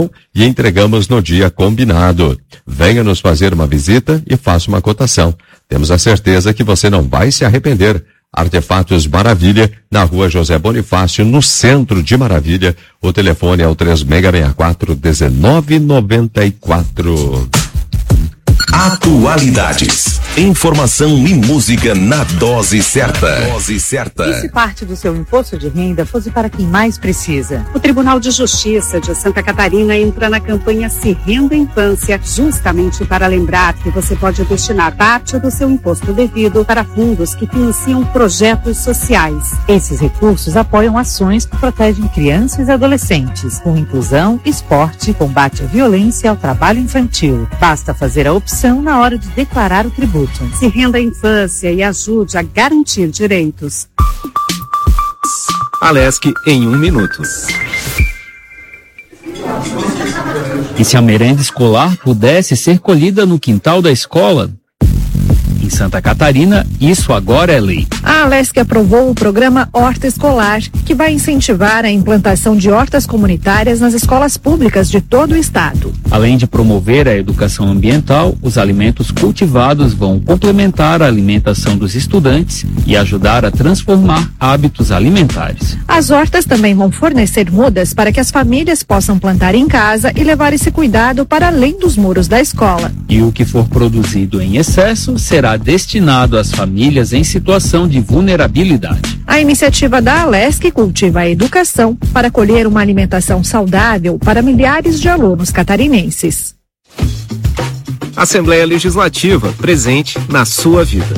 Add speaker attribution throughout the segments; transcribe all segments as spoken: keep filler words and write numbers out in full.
Speaker 1: e entregamos no dia combinado. Venha nos fazer uma visita e faça uma cotação. Temos a certeza que você não vai se arrepender. Artefatos Maravilha, na rua José Bonifácio, no centro de Maravilha. O telefone é o três seis seis quatro, um nove nove quatro.
Speaker 2: Atualidades, informação e música na dose certa. Dose certa.
Speaker 3: E se parte do seu imposto de renda fosse para quem mais precisa? O Tribunal de Justiça de Santa Catarina entra na campanha Se Renda Infância, justamente para lembrar que você pode destinar parte do seu imposto devido para fundos que financiam projetos sociais. Esses recursos apoiam ações que protegem crianças e adolescentes, com inclusão, esporte, combate à violência e ao trabalho infantil. Basta fazer a opção na hora de declarar o tributo. Se renda à infância e ajude a garantir direitos.
Speaker 4: Alesc em um minuto.
Speaker 5: E se a merenda escolar pudesse ser colhida no quintal da escola? Em Santa Catarina, isso agora é lei.
Speaker 6: A Alesc aprovou o programa Horta Escolar, que vai incentivar a implantação de hortas comunitárias nas escolas públicas de todo o estado.
Speaker 5: Além de promover a educação ambiental, os alimentos cultivados vão complementar a alimentação dos estudantes e ajudar a transformar hábitos alimentares.
Speaker 6: As hortas também vão fornecer mudas para que as famílias possam plantar em casa e levar esse cuidado para além dos muros da escola.
Speaker 5: E o que for produzido em excesso será destinado às famílias em situação de vulnerabilidade.
Speaker 6: A iniciativa da Alesc cultiva a educação para colher uma alimentação saudável para milhares de alunos catarinenses.
Speaker 4: Assembleia Legislativa, presente na sua vida.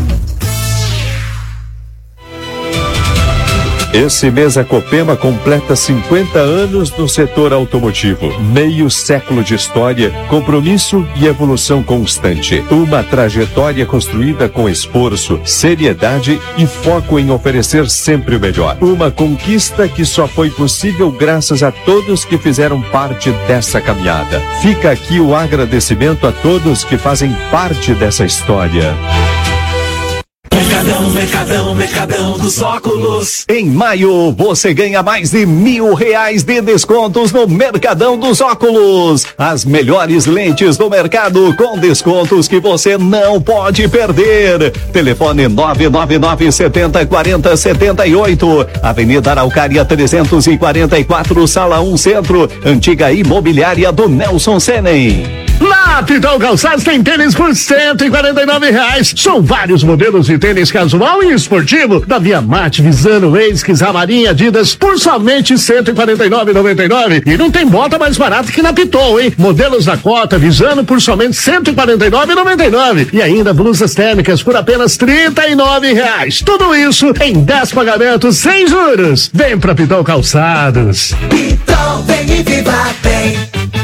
Speaker 1: Esse mês a Copema completa cinquenta anos no setor automotivo. Meio século de história, compromisso e evolução constante. Uma trajetória construída com esforço, seriedade e foco em oferecer sempre o melhor. Uma conquista que só foi possível graças a todos que fizeram parte dessa caminhada. Fica aqui o agradecimento a todos que fazem parte dessa história.
Speaker 2: Mercadão, Mercadão, Mercadão dos Óculos.
Speaker 7: Em maio, você ganha mais de mil reais de descontos no Mercadão dos Óculos. As melhores lentes do mercado com descontos que você não pode perder. Telefone nove nove nove, sete zero, quatro zero, sete oito. Avenida Araucária trezentos e quarenta e quatro, Sala um Centro. Antiga Imobiliária do Nelson Senem.
Speaker 8: Na Pitão Calçados tem tênis por cento e quarenta e nove reais. São vários modelos de tênis casual e esportivo da Via Mate, Visano, Esquis, Ramarim, Adidas por somente cento e quarenta e nove reais e noventa e nove centavos. E não tem bota mais barata que na Pitol, hein? Modelos da Cota, Visano por somente cento e quarenta e nove reais e noventa e nove centavos. E ainda blusas térmicas por apenas trinta e nove reais. Tudo isso em dez pagamentos sem juros. Vem pra Pitão Calçados.
Speaker 2: Pitol, vem e viva bem.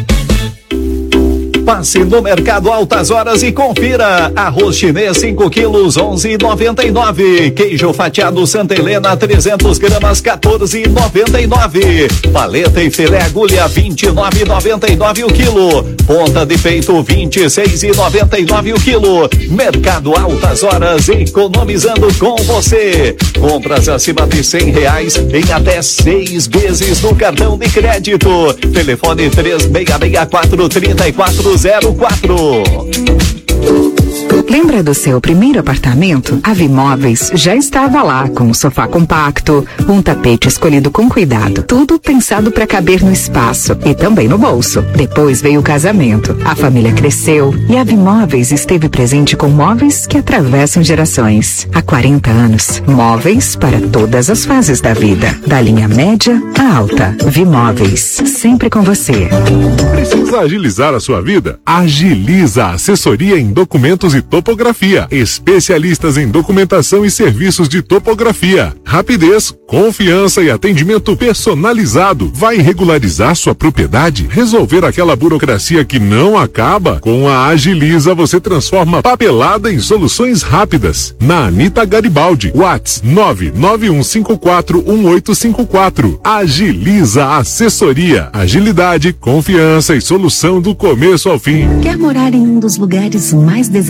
Speaker 7: Passe no Mercado Altas Horas e confira. Arroz chinês cinco quilos, onze reais e noventa e nove centavos. Queijo fatiado Santa Helena trezentos gramas, quatorze reais e noventa e nove centavos. Paleta e filé agulha vinte e nove reais e noventa e nove centavos o quilo. Ponta de peito vinte e seis reais e noventa e nove centavos o quilo. Mercado Altas Horas, economizando com você. Compras acima de cem reais em até seis vezes no cartão de crédito. Telefone três seis seis quatro, três quatro zero quatro.
Speaker 9: Lembra do seu primeiro apartamento? A Vimóveis já estava lá com um sofá compacto, um tapete escolhido com cuidado, tudo pensado para caber no espaço e também no bolso. Depois veio o casamento, a família cresceu e a Vimóveis esteve presente com móveis que atravessam gerações. Há quarenta anos, móveis para todas as fases da vida, da linha média à alta. Vimóveis, sempre com você.
Speaker 10: Precisa agilizar a sua vida? Agiliza a assessoria em documentos e topografia. Especialistas em documentação e serviços de topografia. Rapidez, confiança e atendimento personalizado. Vai regularizar sua propriedade? Resolver aquela burocracia que não acaba? Com a Agiliza você transforma papelada em soluções rápidas. Na Anita Garibaldi, WhatsApp nove nove um cinco quatro um oito cinco quatro. Agiliza a assessoria. Agilidade, confiança e solução do começo ao fim.
Speaker 9: Quer morar em um dos lugares mais desejados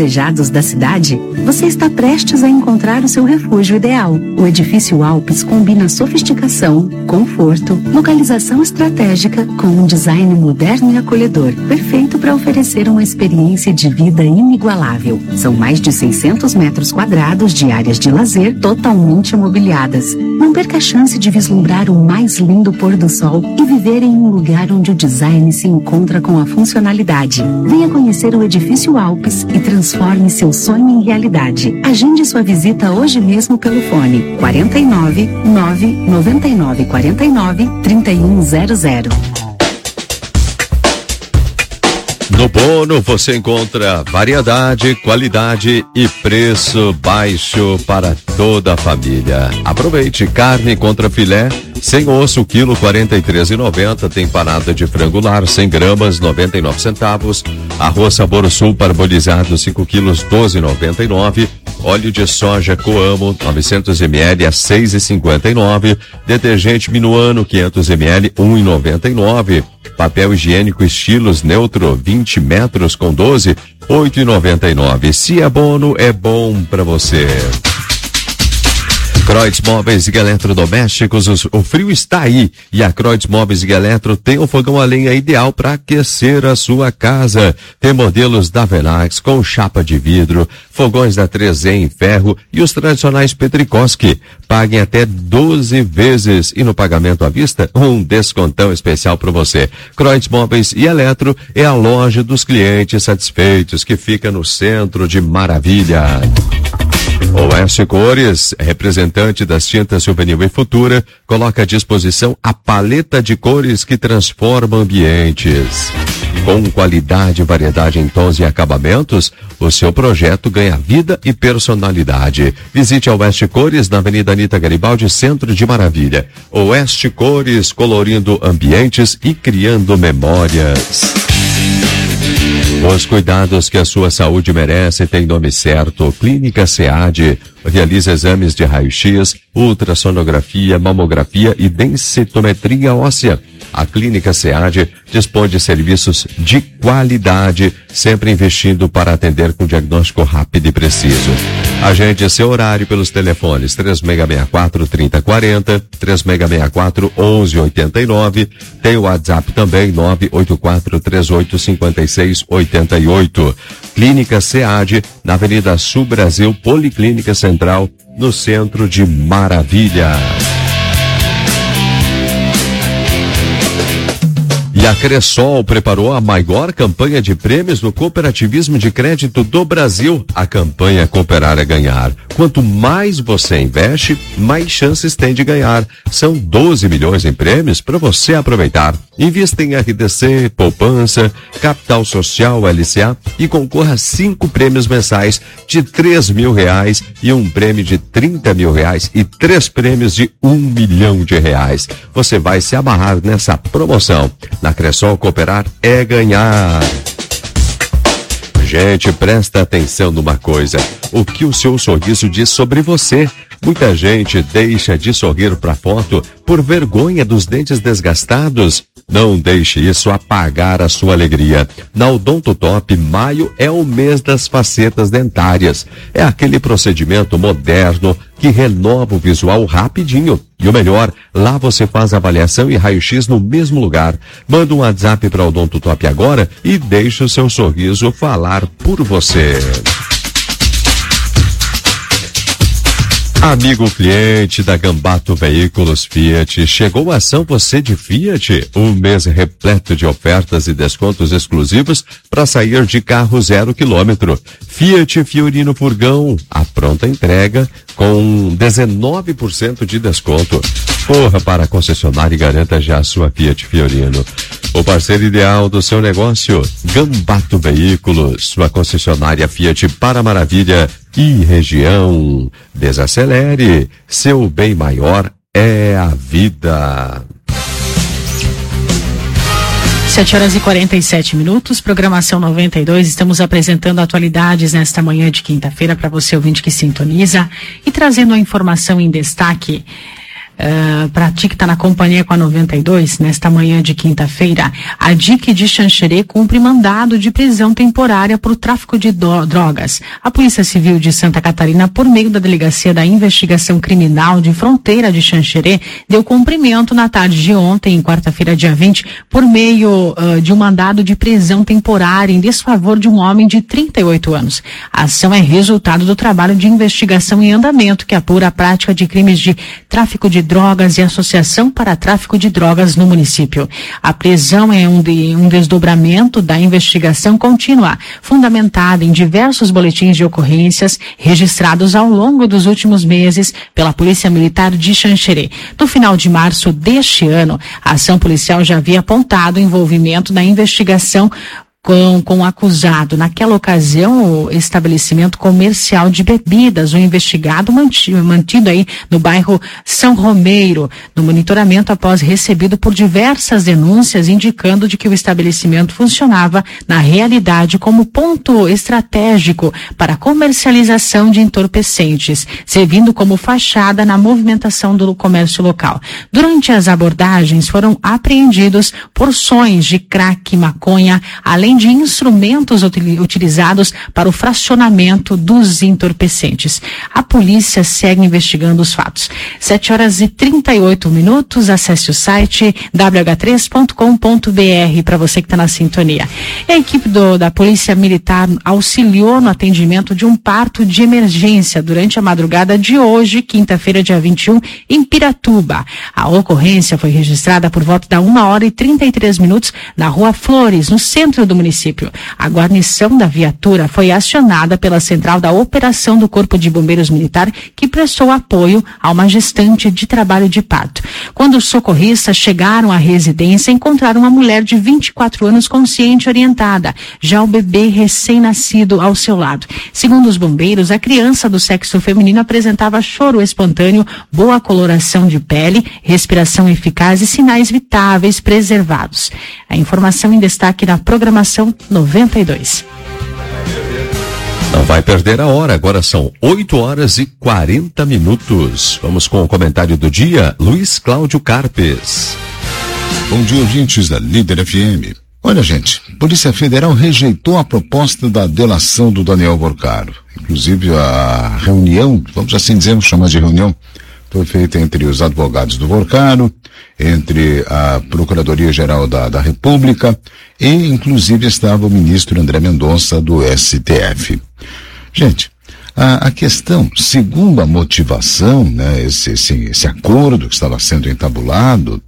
Speaker 11: desejados da cidade, você está prestes a encontrar o seu refúgio ideal. O Edifício Alpes combina sofisticação, conforto, localização estratégica com um design moderno e acolhedor, perfeito para oferecer uma experiência de vida inigualável. São mais de seiscentos metros quadrados de áreas de lazer totalmente mobiliadas. Não perca a chance de vislumbrar o mais lindo pôr do sol e viver em um lugar onde o design se encontra com a funcionalidade. Venha conhecer o Edifício Alpes e transforme seu sonho em realidade. Agende sua visita hoje mesmo pelo fone quarenta e nove, nove, noventa e nove, quarenta e nove, trinta e um zero zero.
Speaker 1: No Bono você encontra variedade, qualidade e preço baixo para toda a família. Aproveite: carne contra filé sem osso, quilo quarenta e três reais e noventa centavos. Tem panada de frango lar cem gramas, noventa e nove centavos. Arroz Sabor Sul parbolizado cinco quilos, doze reais e noventa e nove centavos. Óleo de soja Coamo novecentos mililitros a seis reais e cinquenta e nove centavos. Detergente Minuano quinhentos mililitros, um real e noventa e nove centavos. Papel higiênico Estilos Neutro vinte metros com doze, oito reais e noventa e nove centavos. Se é Bono, é bom pra você. Croids Móveis e Eletrodomésticos, o frio está aí e a Croids Móveis e Eletro tem um fogão a lenha ideal para aquecer a sua casa. Tem modelos da Venax com chapa de vidro, fogões da três E em ferro e os tradicionais Petrikoski. Paguem até doze vezes e no pagamento à vista, um descontão especial para você. Croids Móveis e Eletro é a loja dos clientes satisfeitos que fica no centro de Maravilha. Oeste Cores, representante das tintas Juvenil e Futura, coloca à disposição a paleta de cores que transforma ambientes. Com qualidade e variedade em tons e acabamentos, o seu projeto ganha vida e personalidade. Visite a Oeste Cores na Avenida Anita Garibaldi, centro de Maravilha. Oeste Cores, colorindo ambientes e criando memórias. Os cuidados que a sua saúde merece tem nome certo. Clínica SEAD realiza exames de raio-x, ultrassonografia, mamografia e densitometria óssea. A Clínica SEAD dispõe de serviços de qualidade, sempre investindo para atender com diagnóstico rápido e preciso. Agende seu horário pelos telefones três seis seis quatro, três zero quatro zero, três seis seis quatro, onze oitenta e nove. Tem o WhatsApp também, nove oito quatro, três oito cinco seis, oito oito. Clínica SEAD, na Avenida Sul Brasil, Policlínica Central, no centro de Maravilha. E a Cressol preparou a maior campanha de prêmios no cooperativismo de crédito do Brasil. A campanha Cooperar é Ganhar. Quanto mais você investe, mais chances tem de ganhar. São doze milhões em prêmios para você aproveitar. Invista em R D C, poupança, capital social, L C A e concorra a cinco prêmios mensais de três mil reais e um prêmio de trinta mil reais e três prêmios de um milhão de reais. Você vai se amarrar nessa promoção. Na Cressol, cooperar é ganhar. Gente, presta atenção numa coisa. O que o seu sorriso diz sobre você? Muita gente deixa de sorrir para foto por vergonha dos dentes desgastados. Não deixe isso apagar a sua alegria. Na Odonto Top, maio é o mês das facetas dentárias. É aquele procedimento moderno que renova o visual rapidinho. E o melhor, lá você faz avaliação e raio-x no mesmo lugar. Manda um WhatsApp para o Odonto Top agora e deixa o seu sorriso falar por você. Amigo cliente da Gambato Veículos Fiat, chegou a ação Você de Fiat, um mês repleto de ofertas e descontos exclusivos para sair de carro zero quilômetro. Fiat Fiorino Furgão, a pronta entrega com dezenove por cento de desconto. Corra para a concessionária e garanta já a sua Fiat Fiorino. O parceiro ideal do seu negócio, Gambato Veículos, sua concessionária Fiat para Maravilha e região. Desacelere, seu bem maior é a vida.
Speaker 12: sete horas e quarenta e sete minutos, programação noventa e dois, estamos apresentando atualidades nesta manhã de quinta-feira para você ouvinte que sintoniza e trazendo a informação em destaque. uh, para ti que está na companhia com a noventa e dois, nesta manhã de quinta-feira, a D I C de Xanxerê cumpre mandado de prisão temporária por tráfico de do- drogas. A Polícia Civil de Santa Catarina, por meio da Delegacia da Investigação Criminal de Fronteira de Xanxerê, deu cumprimento na tarde de ontem, quarta-feira, dia vinte, por meio uh, de um mandado de prisão temporária em desfavor de um homem de trinta e oito anos. A ação é resultado do trabalho de investigação em andamento que apura a prática de crimes de tráfico de drogas e associação para tráfico de drogas no município. A prisão é um, de, um desdobramento da investigação contínua, fundamentada em diversos boletins de ocorrências registrados ao longo dos últimos meses pela Polícia Militar de Xanxerê. No final de março deste ano, a ação policial já havia apontado o envolvimento da investigação Com, com o acusado. Naquela ocasião, o estabelecimento comercial de bebidas, o investigado mantido, mantido aí no bairro São Romeiro, no monitoramento após recebido por diversas denúncias indicando de que o estabelecimento funcionava na realidade como ponto estratégico para comercialização de entorpecentes, servindo como fachada na movimentação do comércio local. Durante as abordagens foram apreendidos porções de crack, maconha, além de instrumentos utilizados para o fracionamento dos entorpecentes. A polícia segue investigando os fatos. sete horas e trinta e oito minutos, acesse o site w h três ponto com ponto b r para você que está na sintonia. E a equipe do, da Polícia Militar auxiliou no atendimento de um parto de emergência durante a madrugada de hoje, quinta-feira, dia vinte e um, em Piratuba. A ocorrência foi registrada por volta da uma hora e trinta e três minutos na Rua Flores, no centro do município. A guarnição da viatura foi acionada pela central da operação do Corpo de Bombeiros Militar, que prestou apoio a uma gestante de trabalho de parto. Quando os socorristas chegaram à residência, encontraram uma mulher de vinte e quatro anos consciente e orientada, já o bebê recém-nascido ao seu lado. Segundo os bombeiros, a criança do sexo feminino apresentava choro espontâneo, boa coloração de pele, respiração eficaz e sinais vitáveis preservados. A informação em destaque na programação noventa e dois.
Speaker 1: Não vai perder a hora, agora são oito horas e quarenta minutos. Vamos com o comentário do dia, Luiz Cláudio Carpes.
Speaker 13: Bom dia, ouvintes da Líder F M. Olha, gente, a Polícia Federal rejeitou a proposta da delação do Daniel Borcaro. Inclusive, a reunião, vamos assim dizer, vamos chamar de reunião, foi feita entre os advogados do Borcaro, entre a Procuradoria-Geral da, da República e, inclusive, estava o ministro André Mendonça do S T F. Gente, a, a questão, segundo a motivação, né, esse, esse, esse acordo que estava sendo entabulado,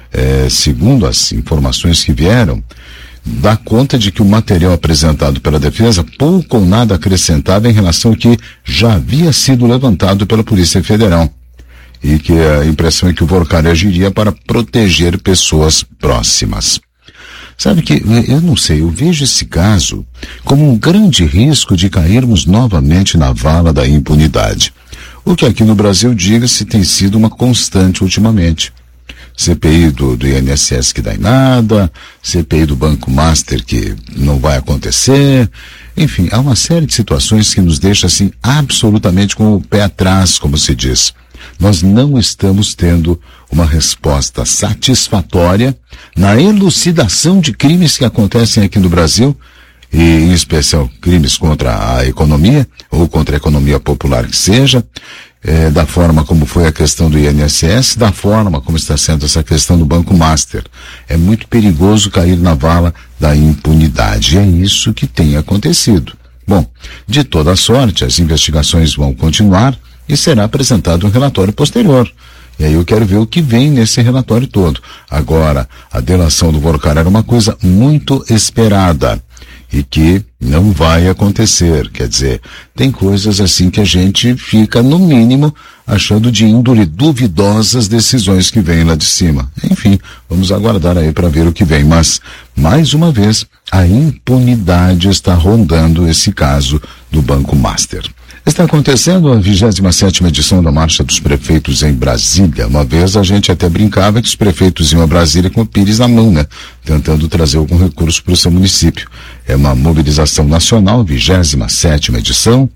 Speaker 13: é, segundo as informações que vieram, dá conta de que o material apresentado pela defesa pouco ou nada acrescentava em relação ao que já havia sido levantado pela Polícia Federal. E que a impressão é que o Borcaro agiria para proteger pessoas próximas. Sabe que, eu não sei, eu vejo esse caso como um grande risco de cairmos novamente na vala da impunidade. O que aqui no Brasil, diga-se, tem sido uma constante ultimamente. C P I do, do I N S S que dá em nada, C P I do Banco Master que não vai acontecer, enfim, há uma série de situações que nos deixa assim absolutamente com o pé atrás, como se diz. Nós não estamos tendo uma resposta satisfatória na elucidação de crimes que acontecem aqui no Brasil, e em especial crimes contra a economia, ou contra a economia popular que seja, é, da forma como foi a questão do I N S S, da forma como está sendo essa questão do Banco Master. É muito perigoso cair na vala da impunidade, e é isso que tem acontecido. Bom, de toda sorte, as investigações vão continuar, e será apresentado um relatório posterior. E aí eu quero ver o que vem nesse relatório todo. Agora, a delação do Borcaro era uma coisa muito esperada e que não vai acontecer. Quer dizer, tem coisas assim que a gente fica, no mínimo, achando de índole duvidosas decisões que vêm lá de cima. Enfim, vamos aguardar aí para ver o que vem. Mas, mais uma vez, a impunidade está rondando esse caso do Banco Master. Está acontecendo a vigésima sétima edição da Marcha dos Prefeitos em Brasília. Uma vez a gente até brincava que os prefeitos iam a Brasília com o pires na mão, né? Tentando trazer algum recurso para o seu município. É uma mobilização nacional, vigésima sétima edição.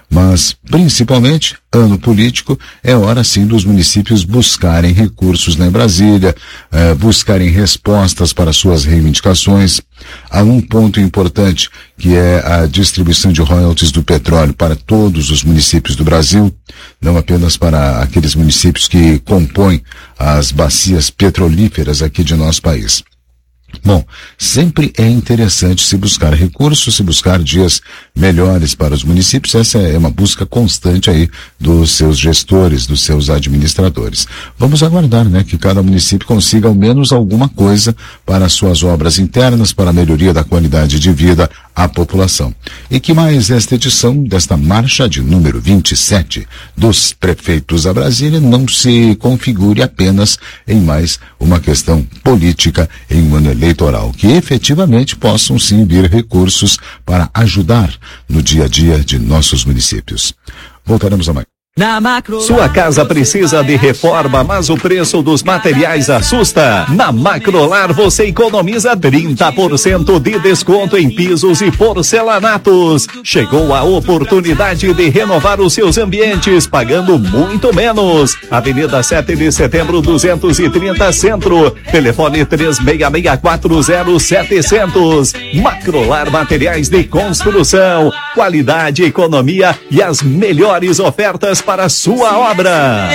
Speaker 13: Mas, principalmente, ano político, é hora sim dos municípios buscarem recursos lá em Brasília, eh, buscarem respostas para suas reivindicações. Há um ponto importante, que é a distribuição de royalties do petróleo para todos os municípios do Brasil, não apenas para aqueles municípios que compõem as bacias petrolíferas aqui de nosso país. Bom, sempre é interessante se buscar recursos, se buscar dias melhores para os municípios. Essa é uma busca constante aí dos seus gestores, dos seus administradores. Vamos aguardar, né, que cada município consiga ao menos alguma coisa para suas obras internas, para a melhoria da qualidade de vida à população. E que mais esta edição desta marcha de número vinte e sete dos prefeitos a Brasília não se configure apenas em mais uma questão política em um ano eleitoral, que efetivamente possam sim vir recursos para ajudar no dia a dia de nossos municípios. Voltaremos amanhã.
Speaker 7: Na Macrolar, sua casa precisa de reforma, mas o preço dos materiais assusta. Na Macrolar você economiza trinta por cento de desconto em pisos e porcelanatos. Chegou a oportunidade de renovar os seus ambientes pagando muito menos. Avenida sete de Setembro duzentos e trinta Centro. Telefone três seis seis quatro zero sete zero zero. Macrolar Materiais de Construção. Qualidade, economia e as melhores ofertas para a sua obra.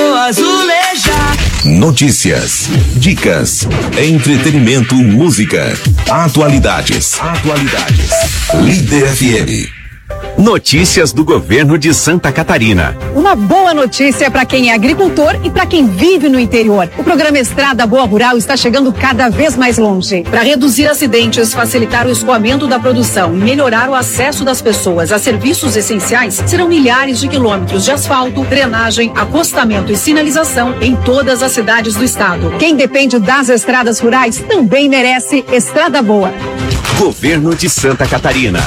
Speaker 2: Notícias, dicas, entretenimento, música, atualidades, atualidades. Líder F M.
Speaker 14: Notícias do governo de Santa Catarina.
Speaker 15: Uma boa notícia para quem é agricultor e para quem vive no interior. O programa Estrada Boa Rural está chegando cada vez mais longe. Para reduzir acidentes, facilitar o escoamento da produção e melhorar o acesso das pessoas a serviços essenciais, serão milhares de quilômetros de asfalto, drenagem, acostamento e sinalização em todas as cidades do estado. Quem depende das estradas rurais também merece Estrada Boa.
Speaker 14: Governo de Santa Catarina.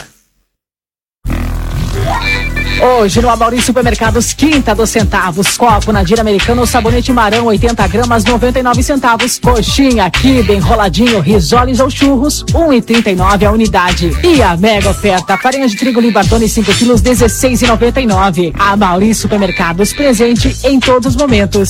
Speaker 12: Hoje no Amaury Supermercados, quinta dos centavos. Copo Nadir americano, sabonete Marão, oitenta gramas, noventa e nove centavos. Coxinha, quibe, enroladinho, risoles ou churros, um e trinta e nove a unidade. E a mega oferta, farinha de trigo Libartone cinco quilos, dezesseis e noventa e nove. Amaury Supermercados, presente em todos os momentos.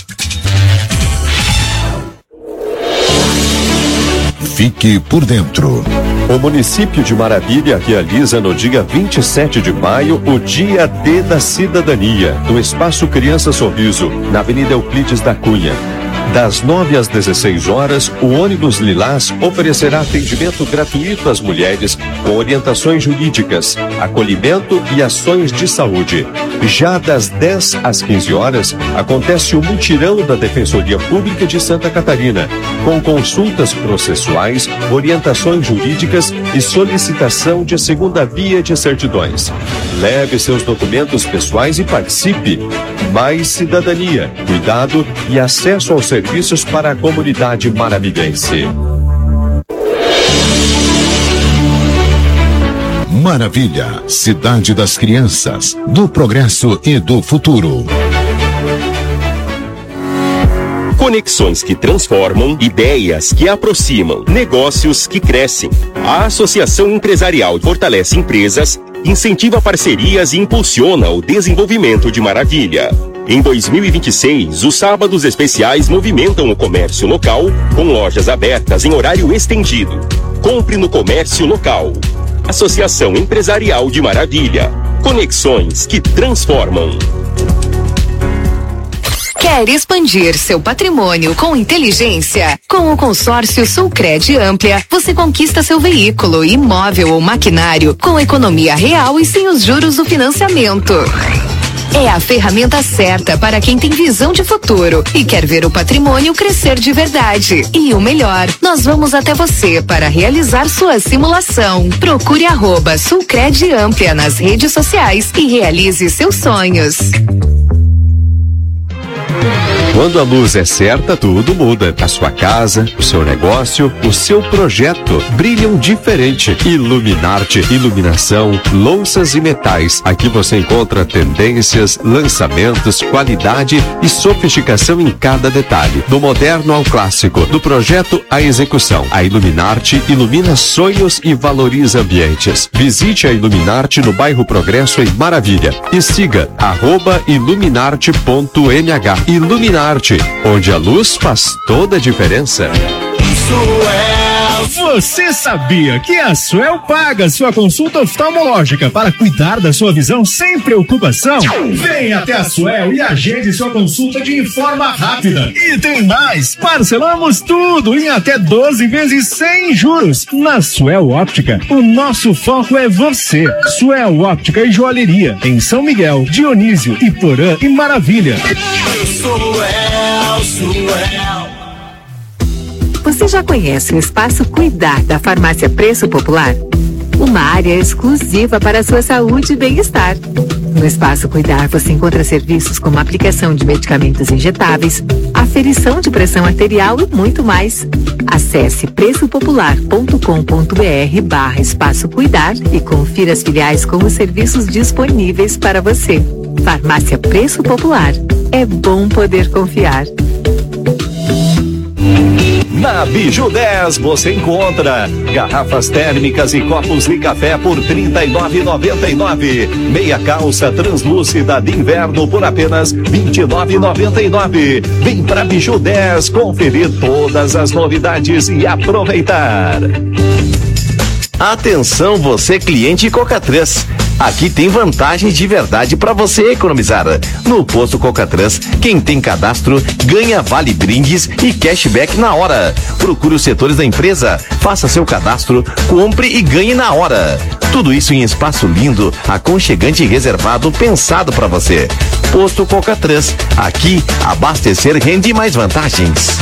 Speaker 13: Fique por dentro.
Speaker 1: O município de Maravilha realiza no dia vinte e sete de maio o Dia D da Cidadania, no Espaço Criança Sorriso, na Avenida Euclides da Cunha. Das nove às dezesseis horas, o ônibus Lilás oferecerá atendimento gratuito às mulheres com orientações jurídicas, acolhimento e ações de saúde. Já das dez às quinze horas, acontece o mutirão da Defensoria Pública de Santa Catarina, com consultas processuais, orientações jurídicas e solicitação de segunda via de certidões. Leve seus documentos pessoais e participe. Mais cidadania, cuidado e acesso aos serviços para a comunidade maravilhense.
Speaker 13: Maravilha, cidade das crianças, do progresso e do futuro.
Speaker 16: Conexões que transformam, ideias que aproximam, negócios que crescem. A Associação Empresarial fortalece empresas, incentiva parcerias e impulsiona o desenvolvimento de Maravilha. Em dois mil e vinte e seis, os sábados especiais movimentam o comércio local, com lojas abertas em horário estendido. Compre no comércio local. Associação Empresarial de Maravilha. Conexões que transformam.
Speaker 9: Quer expandir seu patrimônio com inteligência? Com o consórcio Sulcred Amplia, você conquista seu veículo, imóvel ou maquinário com economia real e sem os juros do financiamento. É a ferramenta certa para quem tem visão de futuro e quer ver o patrimônio crescer de verdade. E o melhor, nós vamos até você para realizar sua simulação. Procure arroba Sulcred Amplia nas redes sociais e realize seus sonhos.
Speaker 1: Quando a luz é certa, tudo muda. A sua casa, o seu negócio, o seu projeto brilham diferente. Iluminarte, iluminação, louças e metais. Aqui você encontra tendências, lançamentos, qualidade e sofisticação em cada detalhe. Do moderno ao clássico, do projeto à execução. A Iluminarte ilumina sonhos e valoriza ambientes. Visite a Iluminarte no bairro Progresso, em Maravilha. E siga arroba iluminarte ponto m h. Iluminarte, onde a luz faz toda a diferença.
Speaker 17: Suel, você sabia que a Suel paga sua consulta oftalmológica para cuidar da sua visão sem preocupação? Venha até a Suel e agende sua consulta de forma rápida. E tem mais, parcelamos tudo em até doze vezes sem juros. Na Suel Óptica, o nosso foco é você. Suel Óptica e Joalheria, em São Miguel, Dionísio, Iporã e Maravilha.
Speaker 18: Suel, Suel.
Speaker 9: Você já conhece o Espaço Cuidar da Farmácia Preço Popular? Uma área exclusiva para a sua saúde e bem-estar. No Espaço Cuidar você encontra serviços como aplicação de medicamentos injetáveis, aferição de pressão arterial e muito mais. Acesse preço popular ponto com ponto b r barra Espaço Cuidar e confira as filiais com os serviços disponíveis para você. Farmácia Preço Popular. É bom poder confiar.
Speaker 7: Na Biju dez você encontra garrafas térmicas e copos de café por trinta e nove reais e noventa e nove centavos. Meia calça translúcida de inverno por apenas vinte e nove reais e noventa e nove centavos. Vem pra Biju dez conferir todas as novidades e aproveitar.
Speaker 19: Atenção você cliente Cocatrans. Aqui tem vantagens de verdade para você economizar. No posto Cocatrans, quem tem cadastro ganha vale brindes e cashback na hora. Procure os setores da empresa, faça seu cadastro, compre e ganhe na hora. Tudo isso em espaço lindo, aconchegante e reservado, pensado para você. Posto Cocatrans. Aqui, abastecer rende mais vantagens.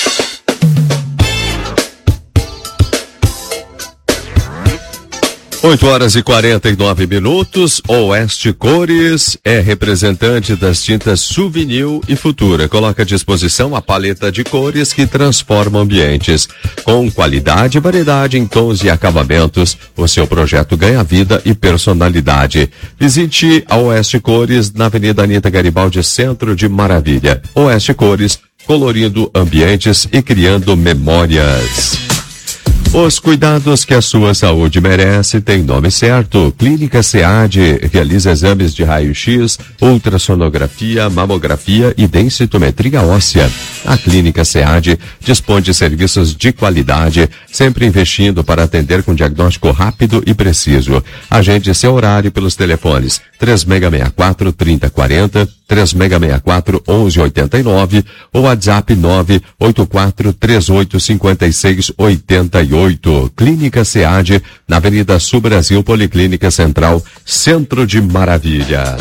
Speaker 1: oito horas e quarenta e nove minutos. Oeste Cores é representante das tintas Souvenir e Futura. Coloca à disposição a paleta de cores que transforma ambientes. Com qualidade e variedade em tons e acabamentos, o seu projeto ganha vida e personalidade. Visite a Oeste Cores na Avenida Anita Garibaldi, centro de Maravilha. Oeste Cores, colorindo ambientes e criando memórias. Os cuidados que a sua saúde merece têm nome certo. Clínica SEAD realiza exames de raio-x, ultrassonografia, mamografia e densitometria óssea. A Clínica SEAD dispõe de serviços de qualidade, sempre investindo para atender com diagnóstico rápido e preciso. Agende seu horário pelos telefones três seis seis quatro, três zero quatro zero, três seis seis quatro, um um oito nove ou WhatsApp nove oito quatro três oito cinco seis oito oito. Clínica SEAD, na Avenida Sul Brasil, Policlínica Central, Centro de Maravilha.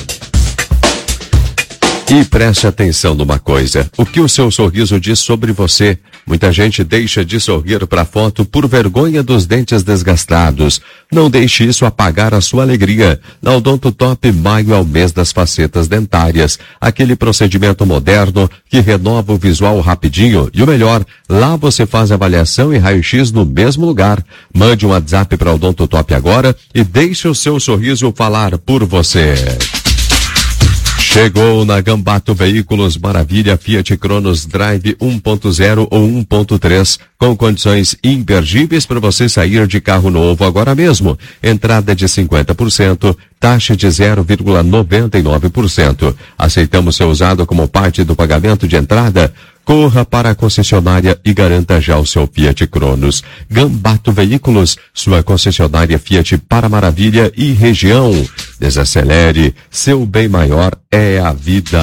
Speaker 1: E preste atenção numa coisa, o que o seu sorriso diz sobre você? Muita gente deixa de sorrir para foto por vergonha dos dentes desgastados. Não deixe isso apagar a sua alegria. Na Odonto Top, maio é o mês das facetas dentárias. Aquele procedimento moderno que renova o visual rapidinho. E o melhor, lá você faz avaliação e raio-x no mesmo lugar. Mande um WhatsApp para Odonto Top agora e deixe o seu sorriso falar por você. Chegou na Gambato Veículos Maravilha Fiat Cronos Drive um ponto zero ou um ponto três, com condições imperdíveis para você sair de carro novo agora mesmo. Entrada de cinquenta por cento, taxa de zero vírgula noventa e nove por cento. Aceitamos ser usado como parte do pagamento de entrada? Corra para a concessionária e garanta já o seu Fiat Cronos. Gambato Veículos, sua concessionária Fiat para Maravilha e região. Desacelere, seu bem maior é a vida.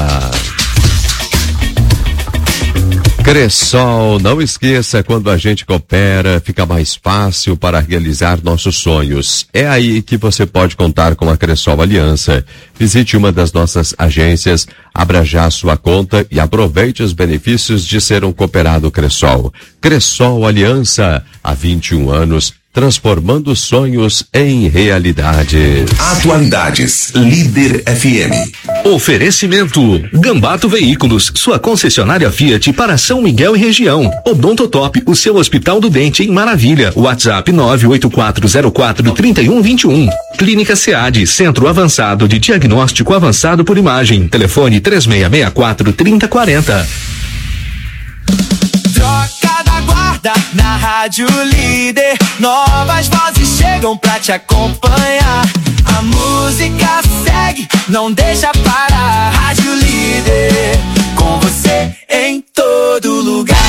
Speaker 1: Cressol, não esqueça, quando a gente coopera, fica mais fácil para realizar nossos sonhos. É aí que você pode contar com a Cressol Aliança. Visite uma das nossas agências, abra já sua conta e aproveite os benefícios de ser um cooperado Cressol. Cressol Aliança, há vinte e um anos, transformando sonhos em realidade.
Speaker 2: Atualidades Líder F M.
Speaker 18: Oferecimento Gambato Veículos, sua concessionária Fiat para São Miguel e região. Odontotop, o seu hospital do dente em Maravilha. WhatsApp nove oito quatro zero quatro três um dois um. Clínica SEAD, Centro Avançado de Diagnóstico Avançado por Imagem. Telefone três seis seis quatro trinta quarenta.
Speaker 20: Troca da guarda na Rádio Líder. Novas vozes chegam pra te acompanhar. A música segue, não deixa parar. Rádio Líder, com você em todo lugar.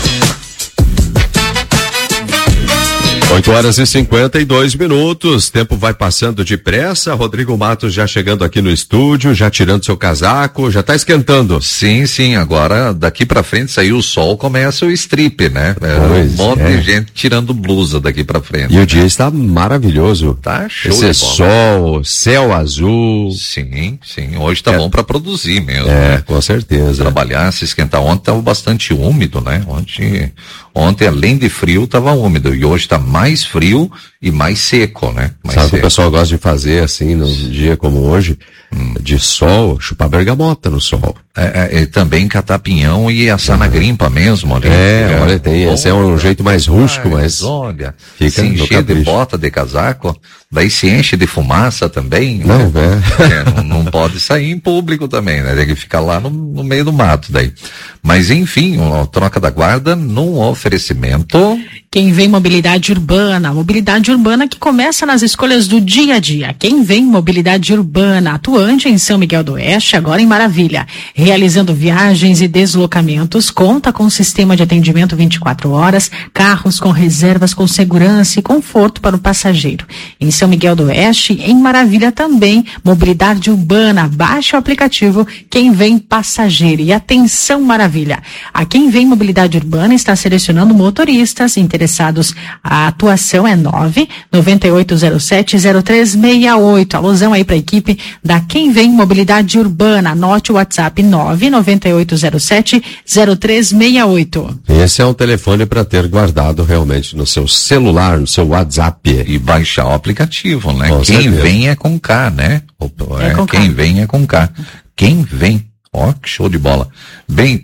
Speaker 1: oito horas e cinquenta e dois minutos, tempo vai passando depressa. Rodrigo Matos já chegando aqui no estúdio, já tirando seu casaco, já tá esquentando.
Speaker 21: Sim, sim, agora daqui pra frente sair o sol, começa o strip, né? É, um monte é. de gente tirando blusa daqui pra frente.
Speaker 1: E né? o dia está maravilhoso.
Speaker 21: Tá show.
Speaker 1: Esse de bola. Sol, céu azul.
Speaker 21: Sim, sim, hoje tá é. bom pra produzir mesmo.
Speaker 1: É,
Speaker 21: né?
Speaker 1: com certeza.
Speaker 21: Trabalhar, se esquentar. Ontem tava bastante úmido, né? Ontem, ontem além de frio, tava úmido. E hoje tá mais mais frio e mais seco, né? Mais
Speaker 1: Sabe o
Speaker 21: seco.
Speaker 1: que o pessoal gosta de fazer assim, num dia como hoje, hum. de sol, chupar bergamota no sol.
Speaker 21: É, é, é, também catar pinhão e assar na grimpa mesmo. Ali,
Speaker 1: é, olha, tem, esse é um jeito mais rústico, mas
Speaker 21: olha,
Speaker 1: fica
Speaker 21: se encher de bota, de casaco, daí se enche de fumaça também.
Speaker 1: Não,
Speaker 21: né?
Speaker 1: é.
Speaker 21: É, não, não pode sair em público também, né? Tem que ficar lá no, no meio do mato daí. Mas enfim, uma troca da guarda num oferecimento.
Speaker 12: Quem vem mobilidade urbana, mobilidade urbana que começa nas escolhas do dia a dia. Quem vem mobilidade urbana, atuante em São Miguel do Oeste, agora em Maravilha, realizando viagens e deslocamentos, conta com um sistema de atendimento vinte e quatro horas, carros com reservas com segurança e conforto para o passageiro. Em São Miguel do Oeste, em Maravilha também, mobilidade urbana, baixe o aplicativo Quem Vem Passageiro. E atenção Maravilha, a Quem Vem Mobilidade Urbana está selecionando motoristas interessados. A atuação é nove nove oito zero sete zero três seis oito. Alusão aí para a equipe da Quem Vem Mobilidade Urbana. Anote o WhatsApp nove nove oito zero sete zero três seis oito.
Speaker 1: Esse é um telefone para ter guardado realmente no seu celular, no seu WhatsApp.
Speaker 21: E baixar o aplicativo, né?
Speaker 1: Com
Speaker 21: Quem
Speaker 1: certeza.
Speaker 21: vem é com K, né?
Speaker 12: É com
Speaker 21: Quem
Speaker 12: K.
Speaker 21: vem é com K. Quem vem. Ó, que show de bola. Bem,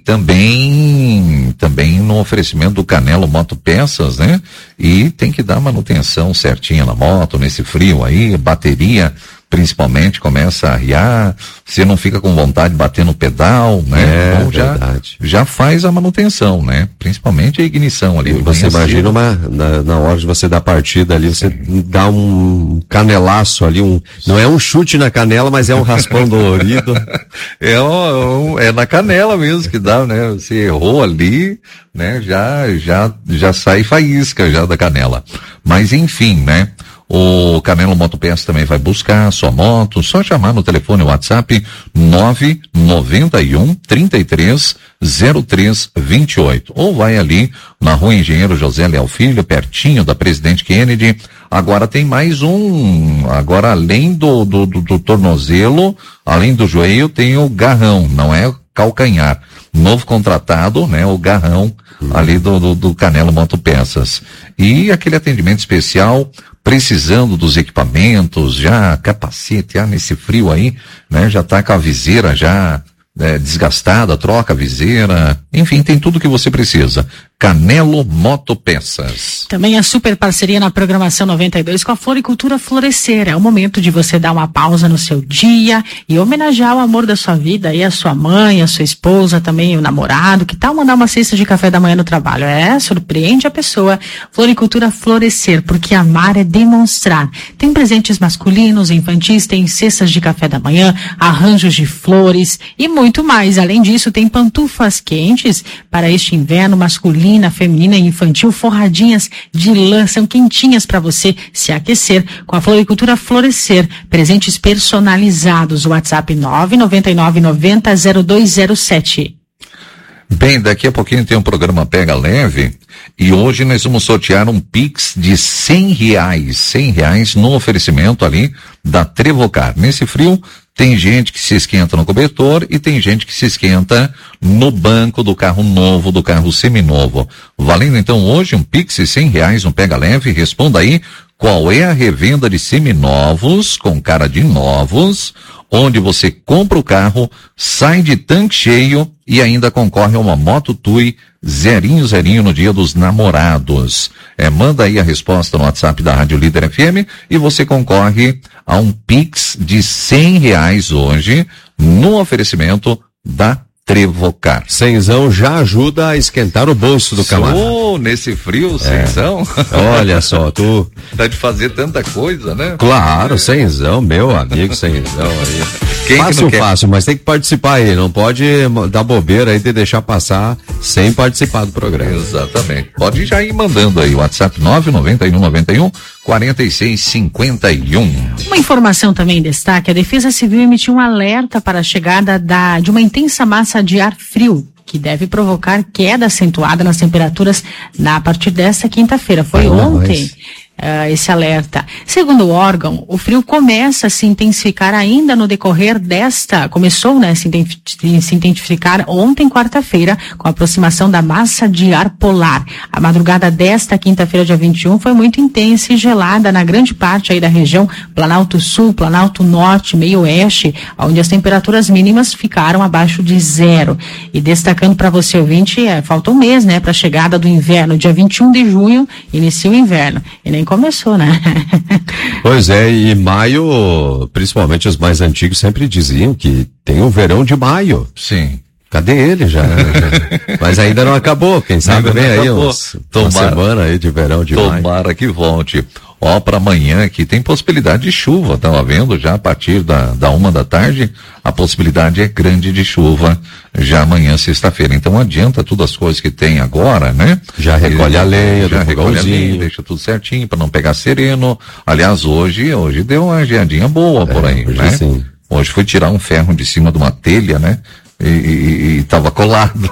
Speaker 21: também, também no oferecimento do Canelo Motopeças, né? E tem que dar manutenção certinha na moto, nesse frio aí, bateria, principalmente, começa a arriar, você não fica com vontade de bater no pedal, né?
Speaker 1: É,
Speaker 21: então já,
Speaker 1: verdade.
Speaker 21: já faz a manutenção, né? Principalmente a ignição ali.
Speaker 1: Você
Speaker 21: bem
Speaker 1: imagina
Speaker 21: aceso.
Speaker 1: uma, na, na hora de você dar partida ali, você dá um canelaço ali, um, não é um chute na canela, mas é um raspão dolorido.
Speaker 21: É, um, é na canela mesmo que dá, né? Você errou ali, né? Já, já, já sai faísca já da canela. Mas enfim, né? O Canelo Motopeças também vai buscar a sua moto, só chamar no telefone WhatsApp nove nove um, trinta e três, zero três vinte e oito. Ou vai ali na Rua Engenheiro José Leal Filho, pertinho da Presidente Kennedy. Agora tem mais um, agora além do, do, do, do tornozelo, além do joelho, tem o garrão, não é o calcanhar. Novo contratado, né? O garrão uhum. ali do, do, do Canelo Motopeças. E aquele atendimento especial, precisando dos equipamentos, já capacete, ah, nesse frio aí, né? Já tá com a viseira já é, desgastada, troca a viseira, enfim, tem tudo que você precisa. Canelo Motopeças.
Speaker 12: Também a super parceria na programação noventa e dois com a Floricultura Florescer. É o momento de você dar uma pausa no seu dia e homenagear o amor da sua vida e a sua mãe, a sua esposa, também o namorado. Que tal mandar uma cesta de café da manhã no trabalho? É, surpreende a pessoa. Floricultura Florescer, porque amar é demonstrar. Tem presentes masculinos, infantis, tem cestas de café da manhã, arranjos de flores e muito mais. Além disso, tem pantufas quentes para este inverno masculino, feminina e infantil, forradinhas de lã, são quentinhas para você se aquecer com a Floricultura Florescer. Presentes personalizados. WhatsApp nove nove nove nove zero zero dois zero sete.
Speaker 21: Bem, daqui a pouquinho tem um programa Pega Leve e hoje nós vamos sortear um Pix de cem reais, cem reais no oferecimento ali da Trevocar. Nesse frio Tem gente que se esquenta no cobertor e tem gente que se esquenta no banco do carro novo, do carro seminovo. Valendo então hoje um Pix e cem reais, um Pega Leve. Responda aí qual é a revenda de seminovos com cara de novos, onde você compra o carro, sai de tanque cheio e ainda concorre a uma Moto Tui zerinho, zerinho no dia dos namorados. É, manda aí a resposta no WhatsApp da Rádio Líder F M e você concorre a um Pix de cem reais hoje no oferecimento da Trevocar.
Speaker 3: Cenzão já ajuda a esquentar o bolso do camarada.
Speaker 21: Oh, nesse frio,
Speaker 3: É.
Speaker 21: cenzão.
Speaker 3: Olha só, tu...
Speaker 21: Tá de fazer tanta coisa, né?
Speaker 3: Claro, cenzão, meu amigo cenzão aí.
Speaker 21: Quem que
Speaker 3: fácil,
Speaker 21: não quer?
Speaker 3: fácil, mas tem que participar aí, não pode dar bobeira aí de deixar passar sem participar do programa.
Speaker 21: Exatamente. Pode já ir mandando aí, WhatsApp nove nove um nove um quatro seis cinco um.
Speaker 12: Uma informação também em destaque: a Defesa Civil emitiu um alerta para a chegada da, de uma intensa massa de ar frio, que deve provocar queda acentuada nas temperaturas na, a partir desta quinta-feira. Foi
Speaker 3: Ah,
Speaker 12: ontem
Speaker 3: mas...
Speaker 12: uh, esse alerta. Segundo o órgão, o frio começa a se intensificar ainda no decorrer desta, começou, né, se, identi- se intensificar ontem, quarta-feira, com a aproximação da massa de ar polar. A madrugada desta quinta-feira, dia vinte e um, foi muito intensa e gelada na grande parte aí da região Planalto Sul, Planalto Norte, meio oeste, onde as temperaturas mínimas ficaram abaixo de zero. E destacando para você, ouvinte, é, falta um mês, né, para a chegada do inverno. Dia vinte e um de junho, inicia o inverno. E nem começou, né?
Speaker 3: Pois é, e maio, principalmente os mais antigos, sempre diziam que tem o verão de maio.
Speaker 21: Sim.
Speaker 3: Cadê ele já? Mas ainda não acabou, quem sabe
Speaker 21: Ainda
Speaker 3: vem
Speaker 21: não
Speaker 3: aí
Speaker 21: acabou.
Speaker 3: uns, uma semana aí de verão de maio.
Speaker 21: Tomara que volte. Ó, para amanhã aqui tem possibilidade de chuva, tava vendo já a partir da, da uma da tarde, a possibilidade é grande de chuva já amanhã, sexta-feira. Então adianta todas as coisas que tem agora, né?
Speaker 3: Já recolhe a lenha,
Speaker 21: já
Speaker 3: do
Speaker 21: recolhe a lenha,
Speaker 3: fogãozinho.
Speaker 21: deixa tudo certinho para não pegar sereno. Aliás, hoje, hoje deu uma geadinha boa por aí,
Speaker 3: hoje
Speaker 21: né?
Speaker 3: sim.
Speaker 21: Hoje fui tirar um ferro de cima de uma telha, né? E, e, e tava colado.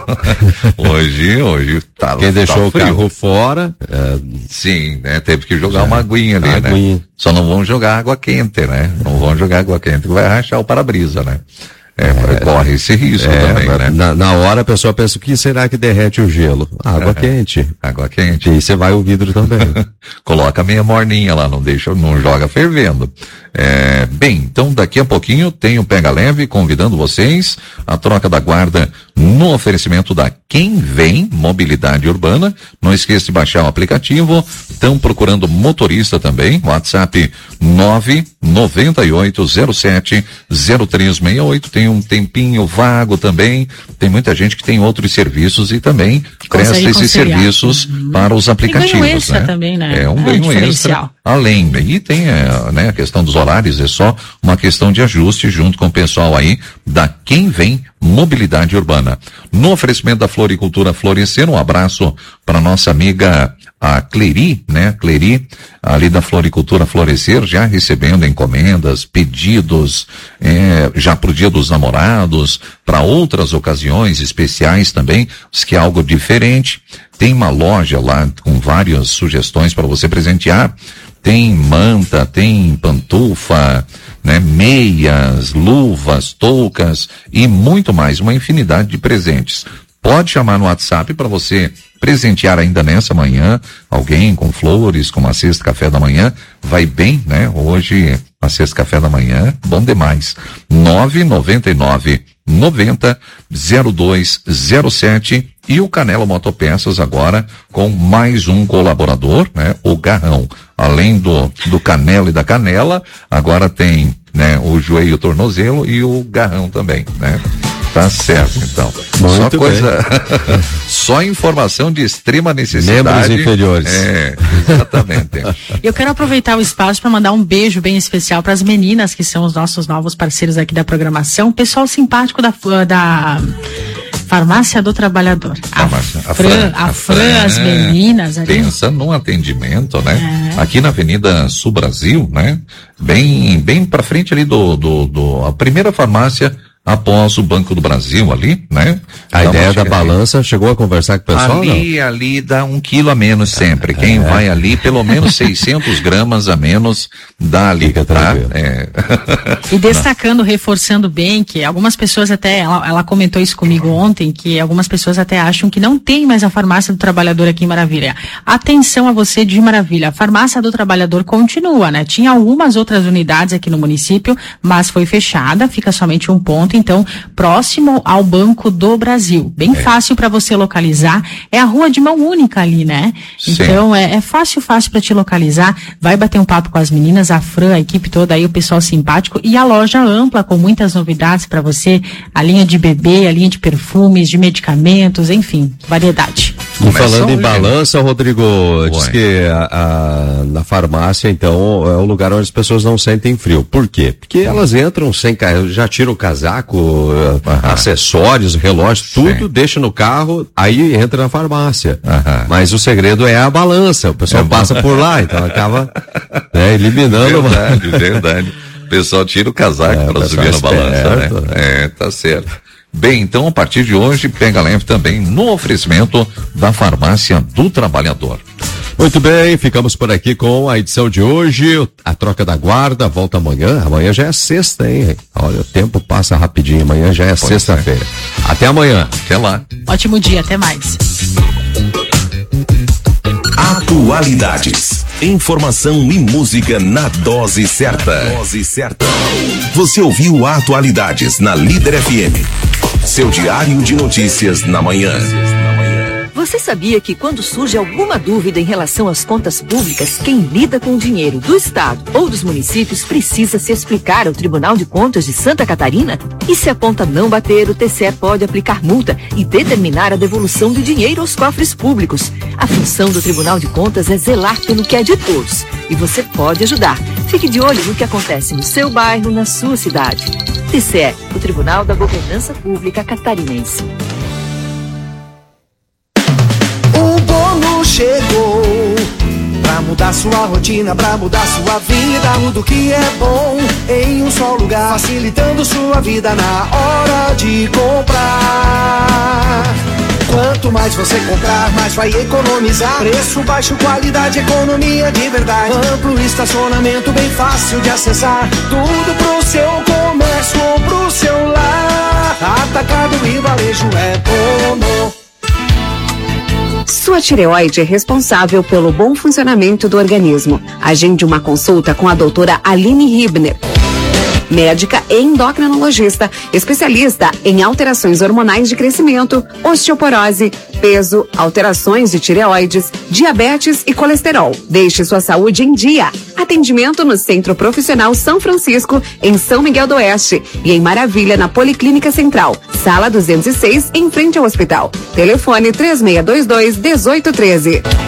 Speaker 21: hoje, hoje tá.
Speaker 3: Quem
Speaker 21: tá
Speaker 3: deixou o
Speaker 21: frio.
Speaker 3: carro fora, é,
Speaker 21: Sim, né? Teve que jogar uma aguinha ali,
Speaker 3: aguinha.
Speaker 21: né? Só não vão jogar água quente, né? Não vão jogar água quente, que vai rachar o para-brisa, né? É, corre esse risco
Speaker 3: é,
Speaker 21: também, né?
Speaker 3: na, na hora a pessoa pensa, o que será que derrete o gelo? Água
Speaker 21: É.
Speaker 3: quente.
Speaker 21: Água quente.
Speaker 3: E você vai o vidro também.
Speaker 21: Coloca meia morninha lá, não deixa, não joga fervendo. É, bem, então daqui a pouquinho tem o Pega Leve convidando vocês a troca da guarda no oferecimento da Quem Vem Mobilidade Urbana. Não esqueça de baixar o aplicativo. Estão procurando motorista também. WhatsApp nove nove oito zero sete zero três seis oito. Tem um tempinho vago também. Tem muita gente que tem outros serviços e também presta
Speaker 12: consegue
Speaker 21: esses
Speaker 12: conciliar.
Speaker 21: serviços
Speaker 12: Uhum.
Speaker 21: para os
Speaker 12: E
Speaker 21: aplicativos.
Speaker 12: ganho extra
Speaker 21: né?
Speaker 12: também, né?
Speaker 21: É um
Speaker 12: É,
Speaker 21: ganho extra.
Speaker 12: diferencial.
Speaker 21: Além, e tem é, né, a questão dos horários, é só uma questão de ajuste junto com o pessoal aí da Quem Vem Mobilidade Urbana. No oferecimento da Floricultura Florescer, um abraço para nossa amiga a Cleri, né? Cleri, ali da Floricultura Florescer, já recebendo encomendas, pedidos, é, já pro Dia dos Namorados, para outras ocasiões especiais também, que é algo diferente. Tem uma loja lá com várias sugestões para você presentear. Tem manta, tem pantufa, né, meias, luvas, toucas e muito mais, uma infinidade de presentes. Pode chamar no WhatsApp para você presentear ainda nessa manhã alguém com flores, com uma cesta café da manhã. Vai bem, né? Hoje a cesta café da manhã, bom demais. nove nove nove noventa zero dois zero sete e o Canela Motopeças agora com mais um colaborador, né? O Garrão. Além do, do Canela e da Canela, agora tem, né? O Joelho e o Tornozelo e o Garrão também, né? Tá certo, então.
Speaker 3: Muito
Speaker 21: Só
Speaker 3: bem.
Speaker 21: coisa, só informação de extrema necessidade.
Speaker 3: Membros inferiores.
Speaker 21: É, exatamente.
Speaker 12: Eu quero aproveitar o espaço para mandar um beijo bem especial para as meninas que são os nossos novos parceiros aqui da programação. Pessoal simpático da, da Farmácia do Trabalhador.
Speaker 21: Farmácia,
Speaker 12: a, Fran, a, Fran, as meninas ali.
Speaker 21: Pensa num atendimento, né? É. Aqui na Avenida Sul Brasil, né? Bem, bem para frente ali do, do, do, a primeira farmácia após o Banco do Brasil ali, né?
Speaker 3: A
Speaker 21: Dá
Speaker 3: ideia
Speaker 21: uma
Speaker 3: da
Speaker 21: chega-
Speaker 3: balança, chegou a conversar com o pessoal?
Speaker 21: Ali, ali dá um quilo a menos sempre. Quem
Speaker 3: É.
Speaker 21: vai ali, pelo menos seiscentos gramas a menos, dá ali, tá? É.
Speaker 12: E destacando, reforçando bem que algumas pessoas até, ela, ela comentou isso comigo ontem, que algumas pessoas até acham que não tem mais a farmácia do trabalhador aqui em Maravilha. Atenção a você de Maravilha, a farmácia do trabalhador continua, né? Tinha algumas outras unidades aqui no município, mas foi fechada, fica somente um ponto, então, próximo ao Banco do Brasil. Bem fácil para você localizar, é a rua de mão única ali, né?
Speaker 21: Sim.
Speaker 12: Então, é, é fácil, fácil para te localizar, vai bater um papo com as meninas, a Fran, a equipe toda aí, o pessoal simpático, e a loja ampla com muitas novidades para você, a linha de bebê, a linha de perfumes, de medicamentos, enfim, variedade.
Speaker 3: E falando em balança, Rodrigo, diz
Speaker 21: Ué.
Speaker 3: que a, a- na farmácia, então, é o lugar onde as pessoas não sentem frio. Por quê? Porque elas entram sem, ca- já tiram o casaco, eh, acessórios, relógio, tudo, deixa no carro, aí entra na farmácia. Mas o segredo é a balança, o pessoal passa por lá, então acaba né, eliminando.
Speaker 21: Verdade, verdade. O pessoal tira o casaco
Speaker 3: É, o
Speaker 21: para
Speaker 3: pessoal
Speaker 21: subir na balança,
Speaker 3: esperto,
Speaker 21: né? É, tá certo. Bem, então, a partir de hoje, pega leve também no oferecimento da Farmácia do Trabalhador.
Speaker 3: Muito bem, ficamos por aqui com a edição de hoje, a troca da guarda, volta amanhã, amanhã já é sexta, hein? Olha, o tempo passa rapidinho, amanhã já é
Speaker 21: Pois
Speaker 3: sexta-feira. Até amanhã.
Speaker 21: Até lá.
Speaker 12: Ótimo dia, até mais.
Speaker 2: Atualidades. Informação e música na dose certa. Dose certa. Você ouviu Atualidades na Líder F M. Seu diário de notícias na manhã.
Speaker 5: Você sabia que quando surge alguma dúvida em relação às contas públicas, quem lida com o dinheiro do Estado ou dos municípios precisa se explicar ao Tribunal de Contas de Santa Catarina? E se a conta não bater, o T C E pode aplicar multa e determinar a devolução do dinheiro aos cofres públicos. A função do Tribunal de Contas é zelar pelo que é de todos. E você pode ajudar. Fique de olho no que acontece no seu bairro, na sua cidade. T C E, o Tribunal da Governança Pública Catarinense.
Speaker 20: O bônus chegou pra mudar sua rotina, pra mudar sua vida. Tudo que é bom em um só lugar, facilitando sua vida na hora de comprar. Quanto mais você comprar, mais vai economizar. Preço baixo, qualidade, economia de verdade. Amplo estacionamento, bem fácil de acessar. Tudo pro seu comércio ou pro seu lar. Atacado e varejo é bom.
Speaker 22: Sua tireoide é responsável pelo bom funcionamento do organismo. Agende uma consulta com a doutora Aline Hibner, médica e endocrinologista, especialista em alterações hormonais de crescimento, osteoporose, peso, alterações de tireoides, diabetes e colesterol. Deixe sua saúde em dia. Atendimento no Centro Profissional São Francisco, em São Miguel do Oeste, e em Maravilha, na Policlínica Central, sala duzentos e seis, em frente ao hospital. Telefone três seis dois dois, um oito um três.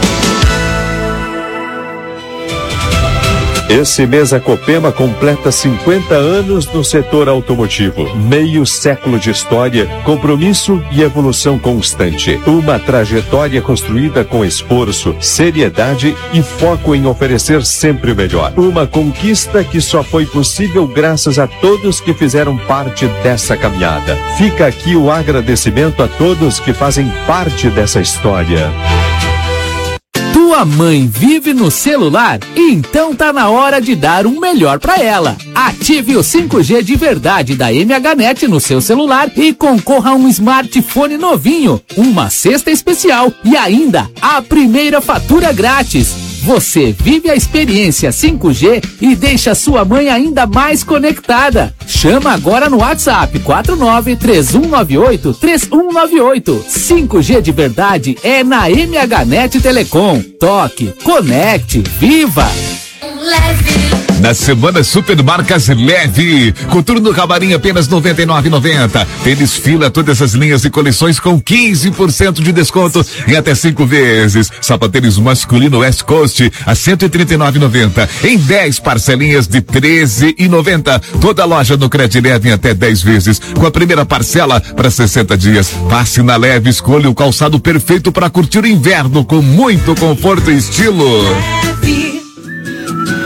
Speaker 1: Esse mês a Copema completa cinquenta anos no setor automotivo. Meio século de história, compromisso e evolução constante. Uma trajetória construída com esforço, seriedade e foco em oferecer sempre o melhor. Uma conquista que só foi possível graças a todos que fizeram parte dessa caminhada. Fica aqui o agradecimento a todos que fazem parte dessa história.
Speaker 23: Tua mãe vive no celular? Então tá na hora de dar um melhor pra ela. Ative o cinco G de verdade da M H Net no seu celular e concorra a um smartphone novinho, uma cesta especial e ainda a primeira fatura grátis. Você vive a experiência cinco G e deixa sua mãe ainda mais conectada. Chama agora no WhatsApp quatro nove três um nove oito três um nove oito. cinco G de verdade é na M H Net Telecom. Toque, conecte, viva!
Speaker 24: Na semana Super Marcas Leve, Coturno Camarim apenas noventa e nove reais e noventa centavos. Tênis Fila, todas as linhas e coleções com quinze por cento de desconto em até cinco vezes. Sapatênis masculino West Coast a cento e trinta e nove reais e noventa centavos em dez parcelinhas de treze reais e noventa centavos. Toda loja no Cred Leve em até dez vezes, com a primeira parcela para sessenta dias. Passe na Leve, escolha o calçado perfeito para curtir o inverno com muito conforto e estilo.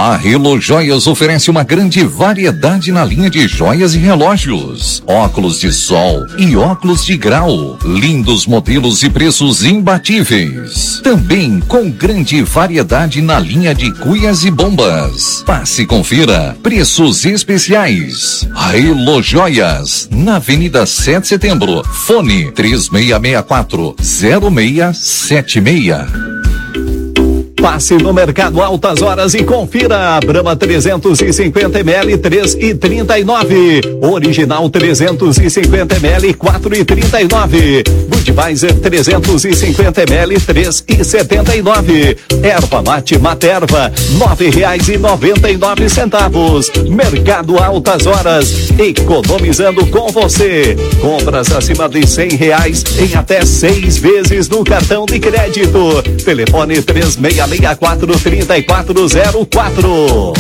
Speaker 21: A Relo Joias oferece uma grande variedade na linha de joias e relógios, óculos de sol e óculos de grau, lindos modelos e preços imbatíveis. Também com grande variedade na linha de cuias e bombas. Passe e confira preços especiais. Relo Joias, na Avenida sete de Setembro, fone três seis seis quatro zero seis sete seis.
Speaker 7: Passe no Mercado Altas Horas e confira. Brahma trezentos e cinquenta mililitros, três e trinta e nove. Original trezentos e cinquenta mililitros, quatro e trinta e nove. Budweiser trezentos e cinquenta mililitros, três e setenta e nove. Erva Mate Materva, nove reais e noventa e nove centavos. Mercado Altas Horas, economizando com você. Compras acima de cem reais em até seis vezes no cartão de crédito. Telefone três seis seis quatro, três quatro zero quatro.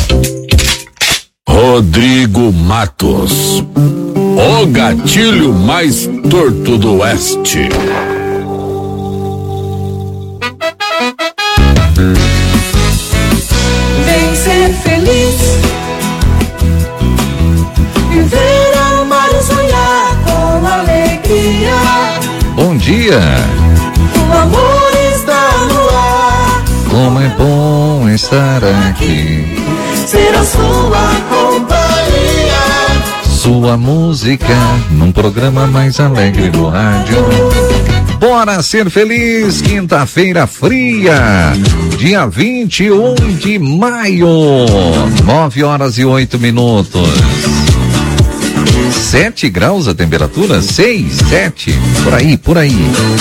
Speaker 4: Rodrigo Matos, o gatilho mais torto do oeste.
Speaker 20: Vem ser feliz, viver, amar e sonhar com alegria.
Speaker 21: Bom dia.
Speaker 20: O amor está no ar.
Speaker 21: Como é bom estar aqui.
Speaker 20: Ser a sua companhia.
Speaker 21: Sua música num programa mais alegre do rádio. Bora ser feliz, quinta-feira fria, dia vinte e um de maio, nove horas e oito minutos. Sete graus a temperatura? Seis, sete, por aí, por aí.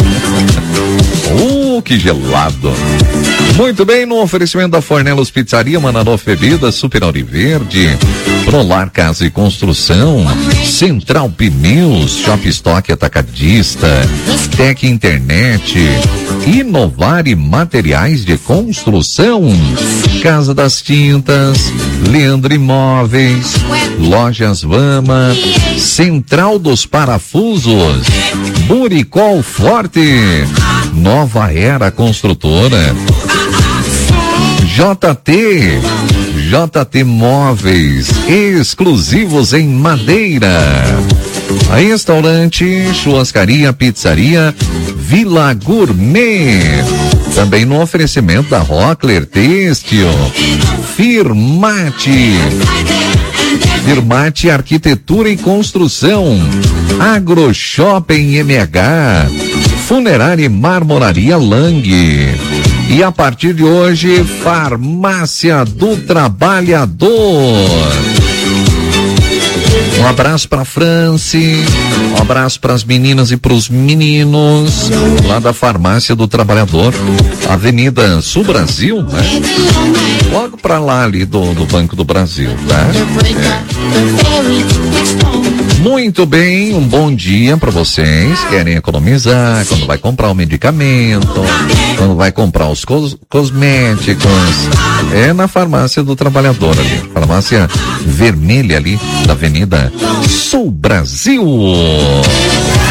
Speaker 21: Uh, que gelado. Muito bem, no oferecimento da Fornelos Pizzaria, Mananof Bebidas, Super Ouro Verde, Prolar Casa e Construção, Central Pneus, Shop Stock Atacadista, Tec Internet, Inovar e Materiais de Construção, Casa das Tintas, Leandro Imóveis, Lojas Vama, Central dos Parafusos, Buricol Forte, Nova Era Construtora, J T, J T Móveis, exclusivos em madeira. Restaurante, churrascaria, pizzaria, Vila Gourmet. Também no oferecimento da Rockler Têxtil, Firmate, Firmate Arquitetura e Construção, Agro Shopping M H, Funerária e Marmoraria Lang. E a partir de hoje, Farmácia do Trabalhador. Um abraço para Franci, um abraço para as meninas e para os meninos lá da Farmácia do Trabalhador, Avenida Sul Brasil, né? Logo para lá ali do, do Banco do Brasil, tá? É. Muito bem, um bom dia para vocês. Querem economizar quando vai comprar o medicamento, quando vai comprar os cos, cosméticos, é na Farmácia do Trabalhador ali, Farmácia Vermelha ali da Avenida Sul Brasil.